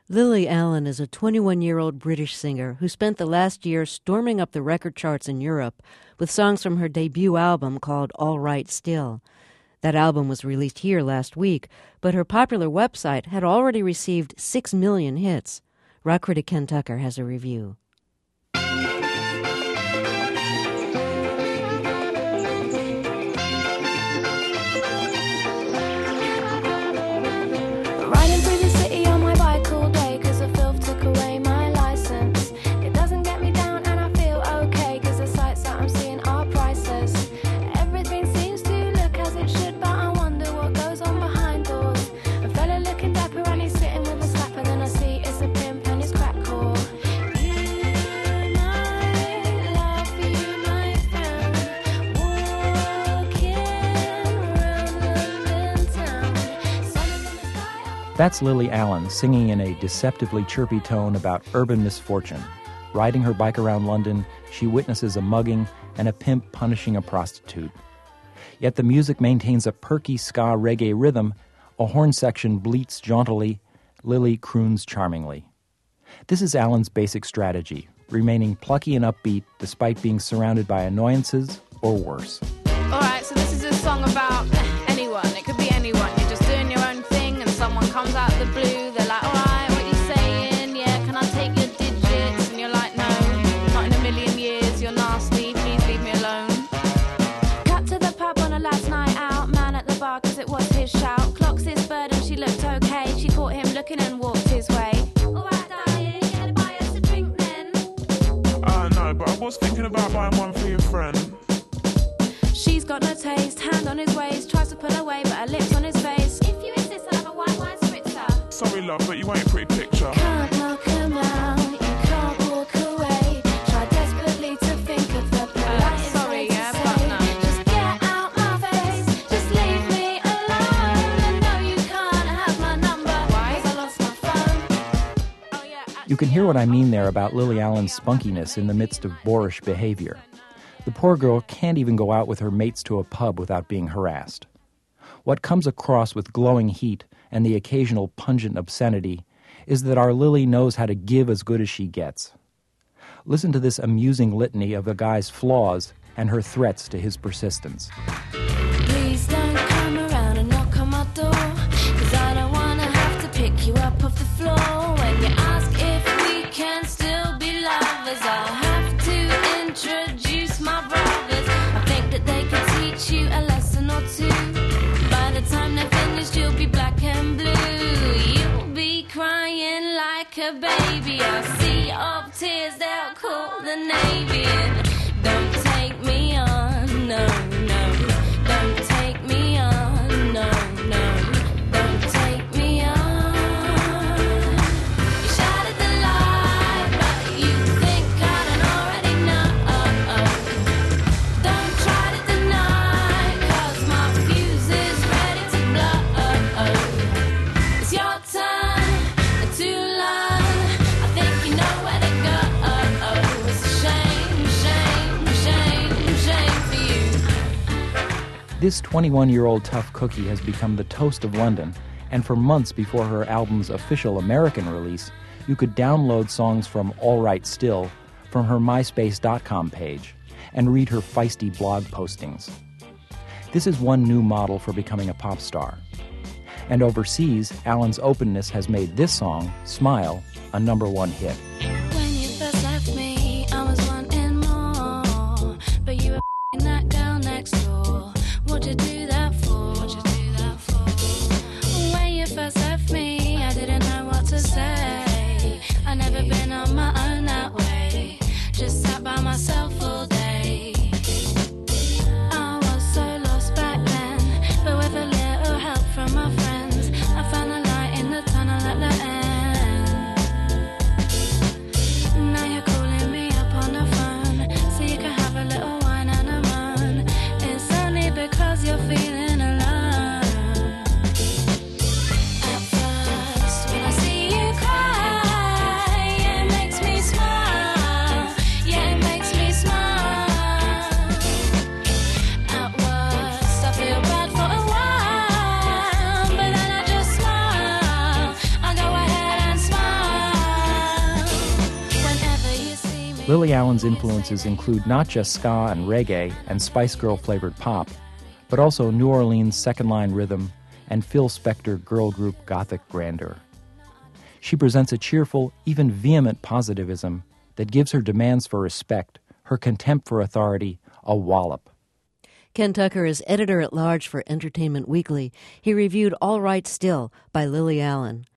Lily Allen is a 21-year-old British singer who spent the last year storming up the record charts in Europe with songs from her debut album called All Right Still. That album was released here last week, but her popular website had already received 6 million hits. Rock critic Ken Tucker has a review. Riding through the city on my bike all day, cause the filth took away my license. It doesn't get me down and I feel okay, cause the sights that I'm seeing are priceless. Everything seems to look as it should, but I wonder what goes on behind doors. A fella looking dapper and he's sitting with a slapper, then I see it's a pimp and his crack core. You might laugh, you might frown, walking around London town. Sun is in the sky. That's Lily Allen singing in a deceptively chirpy tone about urban misfortune. Riding her bike around London, she witnesses a mugging and a pimp punishing a prostitute. Yet the music maintains a perky ska reggae rhythm, a horn section bleats jauntily, Lily croons charmingly. This is Allen's basic strategy, remaining plucky and upbeat despite being surrounded by annoyances or worse. Alright, so this is a song about anyone. It could be anyone. You're just doing your own thing and someone comes out of the blue. They're like, alright, what are you saying? Yeah, can I take your digits? And you're like, no, not in a million years. You're nasty. Please leave me alone. Cut to the pub on a last night out. Man at the bar cause it was his shout. Clocks his bird and she looked okay. She caught him looking and walked his way. Alright, darling, you gonna buy us a drink then? No, but I was thinking about buying one for your friend. She's got no taste, hand on his waist. Tries to pull away but her lips on his face. If you insist, I'll have a white wine spritzer. Sorry, love, but you ain't a pretty picture. Can't knock him out, you can't walk away. Try desperately to think of the politest sorry, way to yeah, say. but no. Just get out my face, just leave me alone. And no, you can't have my number. Why? 'Cause I lost my phone. Oh, yeah. You can hear what I mean there about Lily Allen's spunkiness in the midst of boorish behavior. The poor girl can't even go out with her mates to a pub without being harassed. What comes across with glowing heat and the occasional pungent obscenity is that our Lily knows how to give as good as she gets. Listen to this amusing litany of a guy's flaws and her threats to his persistence. Please don't come around and knock on my door, 'cause I don't wanna have to pick you up off the floor. When you ask if we can still be lovers, I'll have to introduce my brothers. I think that they can teach you a lesson or two. By the time they're finished, you'll be black and blue. You'll be crying like a baby. A sea of tears, they'll call the Navy. And don't take me on, no, no. Don't take me on, no, no. Don't take me on. You shattered the light, but you think I don't already know. Don't try to deny, 'cause my fuse is ready to blow. It's your turn to learn. I think you know where to go. It's a shame, shame, shame, shame for you. This 21-year-old tough cookie has become the toast of London, and for months before her album's official American release, you could download songs from All Right Still from her MySpace.com page and read her feisty blog postings. This is one new model for becoming a pop star. And overseas, Allen's openness has made this song, Smile, a #1 hit. When you first left me, I was wanting more, but you were f***ing that girl next door. What'd you do that for? When you first left me, I didn't know what to say. I never been on my own that way, just sat by myself all day. I was so lost back then, but with a little help from my friends, I found the light in the tunnel at the end. Lily Allen's influences include not just ska and reggae and Spice Girl-flavored pop, but also New Orleans second-line rhythm and Phil Spector girl group gothic grandeur. She presents a cheerful, even vehement positivism that gives her demands for respect, her contempt for authority, a wallop. Ken Tucker is editor-at-large for Entertainment Weekly. He reviewed All Right Still by Lily Allen.